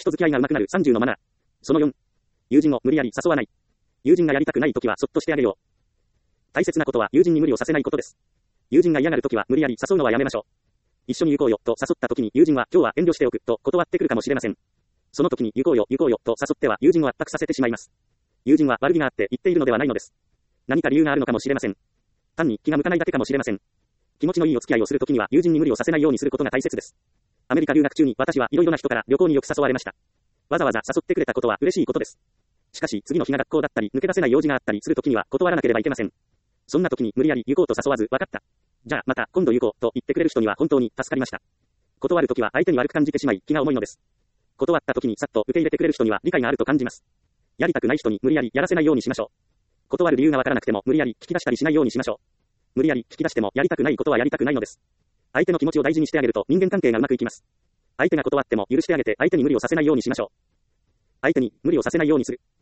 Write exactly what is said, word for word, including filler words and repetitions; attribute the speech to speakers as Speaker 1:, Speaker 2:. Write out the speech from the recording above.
Speaker 1: 人付き合いが上手くなるさんじゅうのマナー。そのよん。友人を無理やり誘わない。友人がやりたくないときはそっとしてあげよう。大切なことは友人に無理をさせないことです。友人が嫌がるときは無理やり誘うのはやめましょう。一緒に行こうよと誘ったときに友人は今日は遠慮しておくと断ってくるかもしれません。その時に行こうよ行こうよと誘っては友人を圧迫させてしまいます。友人は悪気があって言っているのではないのです。何か理由があるのかもしれません。単に気が向かないだけかもしれません。気持ちのいいお付き合いをするときには友人に無理をさせないようにすることが大切です。アメリカ留学中に私はいろいろな人から旅行によく誘われました。わざわざ誘ってくれたことは嬉しいことです。しかし次の日が学校だったり抜け出せない用事があったりするときには断らなければいけません。そんな時に無理やり行こうと誘わず分かった。じゃあまた今度行こうと言ってくれる人には本当に助かりました。断るときは相手に悪く感じてしまい気が重いのです。断ったときにさっと受け入れてくれる人には理解があると感じます。やりたくない人に無理やりやらせないようにしましょう。断る理由がわからなくても無理やり聞き出したりしないようにしましょう。無理やり聞き出してもやりたくないことはやりたくないのです。相手の気持ちを大事にしてあげると人間関係がうまくいきます。相手が断っても許してあげて相手に無理をさせないようにしましょう。相手に無理をさせないようにする。